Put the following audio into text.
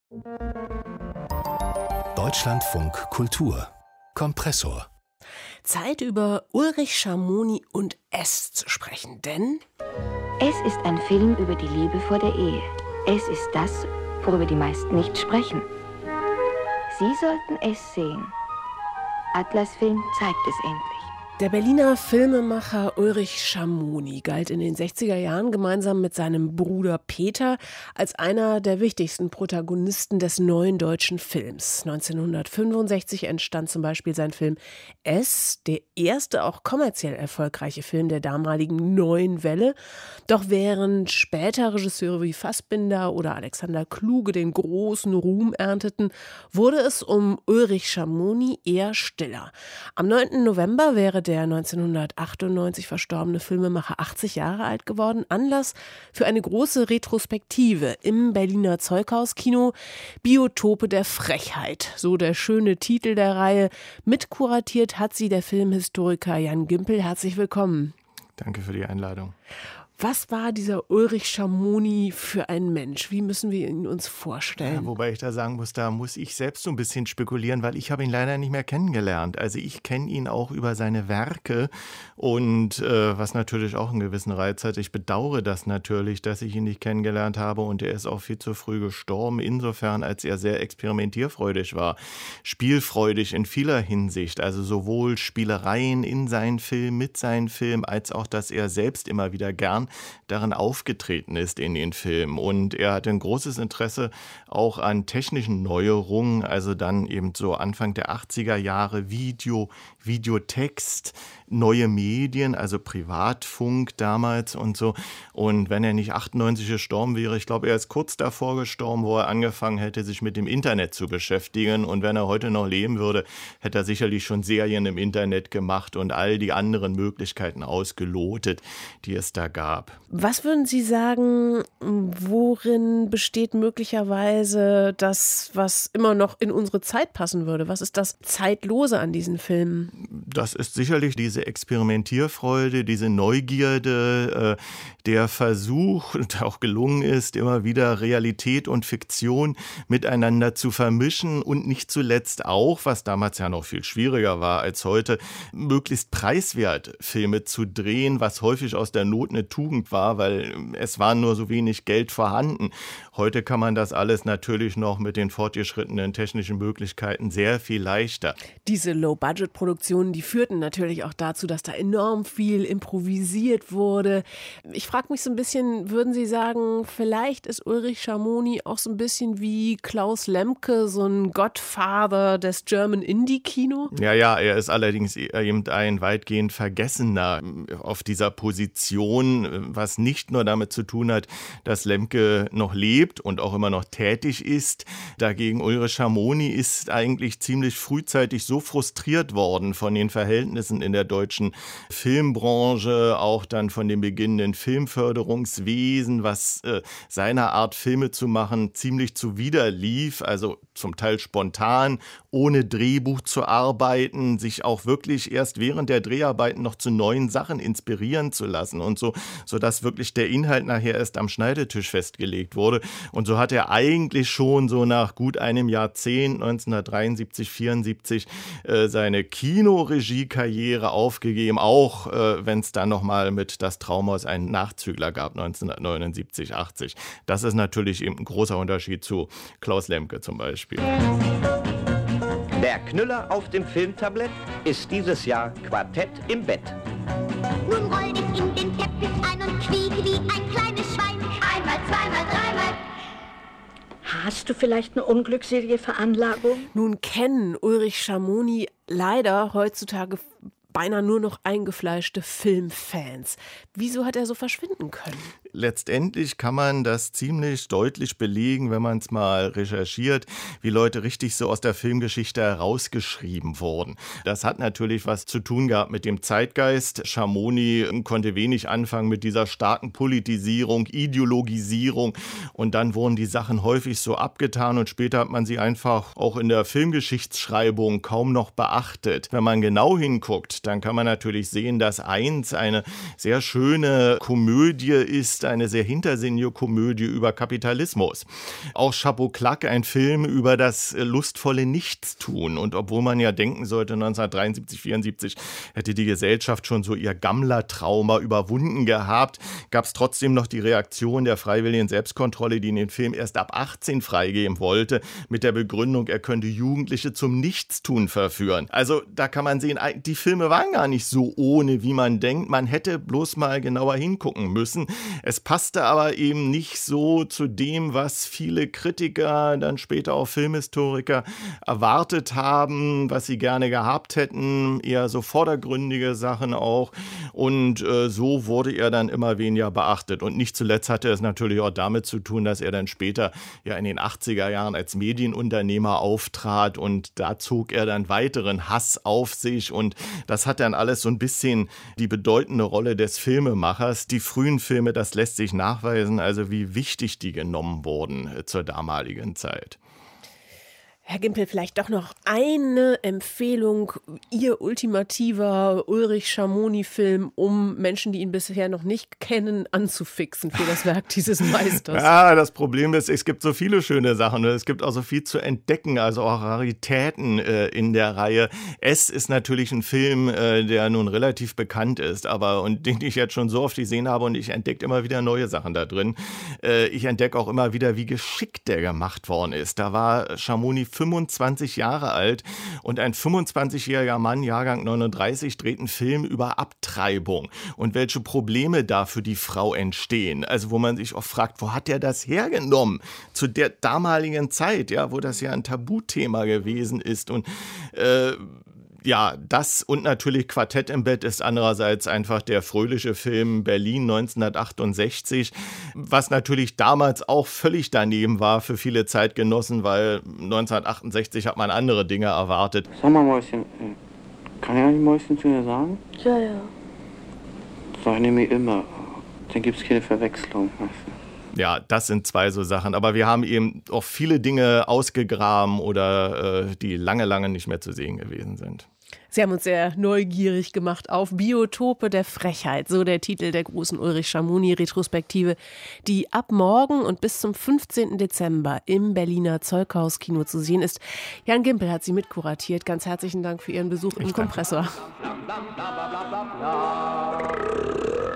Deutschlandfunk Kultur Kompressor. Zeit, über Ulrich Schamoni und Es zu sprechen, denn Es ist ein Film über die Liebe vor der Ehe. Es ist das, worüber die meisten nicht sprechen. Sie sollten es sehen. Atlas Film zeigt es endlich. der Berliner Filmemacher Ulrich Schamoni galt in den 60er Jahren gemeinsam mit seinem Bruder Peter als einer der wichtigsten Protagonisten des neuen deutschen Films. 1965 entstand zum Beispiel sein Film Es, der erste auch kommerziell erfolgreiche Film der damaligen neuen Welle. Doch während später Regisseure wie Fassbinder oder Alexander Kluge den großen Ruhm ernteten, wurde es um Ulrich Schamoni eher stiller. Am 9. November wäre der 1998 verstorbene Filmemacher 80 Jahre alt geworden. Anlass für eine große Retrospektive im Berliner Zeughauskino. Biotope der Frechheit, so der schöne Titel der Reihe. Mitkuratiert hat sie der Filmhistoriker Jan Gimpel. Herzlich willkommen. Danke für die Einladung. Was war dieser Ulrich Schamoni für ein Mensch? Wie müssen wir ihn uns vorstellen? Ja, wobei ich da sagen muss, da muss ich selbst so ein bisschen spekulieren, weil ich habe ihn leider nicht mehr kennengelernt. Also ich kenne ihn auch über seine Werke und was natürlich auch einen gewissen Reiz hat. Ich bedauere das natürlich, dass ich ihn nicht kennengelernt habe und er ist auch viel zu früh gestorben. Insofern, als er sehr experimentierfreudig war, spielfreudig in vieler Hinsicht. Also sowohl Spielereien in seinen Film, mit seinen Filmen, als auch, dass er selbst immer wieder gern darin aufgetreten ist in den Filmen. Und er hatte ein großes Interesse auch an technischen Neuerungen, also dann eben so Anfang der 80er Jahre Videotext, neue Medien, also Privatfunk damals und so. Und wenn er nicht 98 gestorben wäre, ich glaube, er ist kurz davor gestorben, wo er angefangen hätte, sich mit dem Internet zu beschäftigen. Und wenn er heute noch leben würde, hätte er sicherlich schon Serien im Internet gemacht und all die anderen Möglichkeiten ausgelotet, die es da gab. Was würden Sie sagen, worin besteht möglicherweise das, was immer noch in unsere Zeit passen würde? Was ist das Zeitlose an diesen Filmen? Das ist sicherlich diese Experimentierfreude, diese Neugierde, der Versuch, und auch gelungen ist, immer wieder Realität und Fiktion miteinander zu vermischen und nicht zuletzt auch, was damals ja noch viel schwieriger war als heute, möglichst preiswert Filme zu drehen, was häufig aus der Not eine Tugend war, weil es war nur so wenig Geld vorhanden. Heute kann man das alles natürlich noch mit den fortgeschrittenen technischen Möglichkeiten sehr viel leichter. Diese Low-Budget-Produktionen, die führten natürlich auch dazu, dass da enorm viel improvisiert wurde. Ich frage mich so ein bisschen, würden Sie sagen, vielleicht ist Ulrich Schamoni auch so ein bisschen wie Klaus Lemke, so ein Godfather des German Indie-Kino? Ja, er ist allerdings eben ein weitgehend Vergessener auf dieser Position, was nicht nur damit zu tun hat, dass Lemke noch lebt und auch immer noch tätig ist. Dagegen Ulrich Schamoni ist eigentlich ziemlich frühzeitig so frustriert worden von den Verhältnissen in der deutschen Filmbranche, auch dann von dem beginnenden Filmförderungswesen, was seiner Art Filme zu machen ziemlich zuwider lief, also zum Teil spontan, ohne Drehbuch zu arbeiten, sich auch wirklich erst während der Dreharbeiten noch zu neuen Sachen inspirieren zu lassen und so, sodass wirklich der Inhalt nachher erst am Schneidetisch festgelegt wurde. Und so hat er eigentlich schon so nach gut einem Jahrzehnt, 1973, 74, seine Kinoregiekarriere aufgegeben, auch wenn es dann nochmal mit Das Traumhaus einen Nachzügler gab, 1979, 80. Das ist natürlich eben ein großer Unterschied zu Klaus Lemke zum Beispiel. Der Knüller auf dem Filmtablett ist dieses Jahr Quartett im Bett. Nun roll dich in den Teppich ein und quieke wie ein kleines Schwein. Einmal, zweimal, dreimal. Hast du vielleicht eine unglückselige Veranlagung? Nun kennen Ulrich Schamoni leider heutzutage beinahe nur noch eingefleischte Filmfans. Wieso hat er so verschwinden können? Letztendlich kann man das ziemlich deutlich belegen, wenn man es mal recherchiert, wie Leute richtig so aus der Filmgeschichte herausgeschrieben wurden. Das hat natürlich was zu tun gehabt mit dem Zeitgeist. Schamoni konnte wenig anfangen mit dieser starken Politisierung, Ideologisierung und dann wurden die Sachen häufig so abgetan und später hat man sie einfach auch in der Filmgeschichtsschreibung kaum noch beachtet. Wenn man genau hinguckt, dann kann man natürlich sehen, dass eins eine sehr schöne Komödie ist, Dienste, eine sehr hintersinnige Komödie über Kapitalismus. Auch Chapeau Claque, ein Film über das lustvolle Nichtstun. Und obwohl man ja denken sollte, 1973, 74 hätte die Gesellschaft schon so ihr Gammler-Trauma überwunden gehabt, gab es trotzdem noch die Reaktion der freiwilligen Selbstkontrolle, die den Film erst ab 18 freigeben wollte, mit der Begründung, er könnte Jugendliche zum Nichtstun verführen. Also da kann man sehen, die Filme waren gar nicht so ohne, wie man denkt. Man hätte bloß mal genauer hingucken müssen. Es passte aber eben nicht so zu dem, was viele Kritiker, dann später auch Filmhistoriker erwartet haben, was sie gerne gehabt hätten. Eher so vordergründige Sachen auch. Und so wurde er dann immer weniger beachtet. Und nicht zuletzt hatte es natürlich auch damit zu tun, dass er dann später ja in den 80er Jahren als Medienunternehmer auftrat und da zog er dann weiteren Hass auf sich und das hat dann alles so ein bisschen die bedeutende Rolle des Filmemachers. Die frühen Filme, das lässt sich nachweisen, also wie wichtig die genommen wurden zur damaligen Zeit. Herr Gimpel, vielleicht doch noch eine Empfehlung, Ihr ultimativer Ulrich-Schamoni-Film, um Menschen, die ihn bisher noch nicht kennen, anzufixen für das Werk dieses Meisters. Ja, das Problem ist, es gibt so viele schöne Sachen und es gibt auch so viel zu entdecken, also auch Raritäten in der Reihe. Es ist natürlich ein Film, der nun relativ bekannt ist, aber und den ich jetzt schon so oft gesehen habe und ich entdecke immer wieder neue Sachen da drin. Ich entdecke auch immer wieder, wie geschickt der gemacht worden ist. Da war Schamoni 25 Jahre alt und ein 25-jähriger Mann, Jahrgang 39, dreht einen Film über Abtreibung und welche Probleme da für die Frau entstehen. Also wo man sich auch fragt, wo hat der das hergenommen? Zu der damaligen Zeit, ja, wo das ja ein Tabuthema gewesen ist und ja, das und natürlich Quartett im Bett ist andererseits einfach der fröhliche Film Berlin 1968, was natürlich damals auch völlig daneben war für viele Zeitgenossen, weil 1968 hat man andere Dinge erwartet. Sag mal, Mäuschen, kann ich eigentlich Mäuschen zu dir sagen? Ja, ja. Sag ich nämlich immer, dann gibt's keine Verwechslung. Ja, das sind zwei so Sachen. Aber wir haben eben auch viele Dinge ausgegraben oder die lange, lange nicht mehr zu sehen gewesen sind. Sie haben uns sehr neugierig gemacht auf Biotope der Frechheit, so der Titel der großen Ulrich-Schamoni-Retrospektive, die ab morgen und bis zum 15. Dezember im Berliner Zeughaus-Kino zu sehen ist. Jan Gimpel hat sie mitkuratiert. Ganz herzlichen Dank für Ihren Besuch im Kompressor.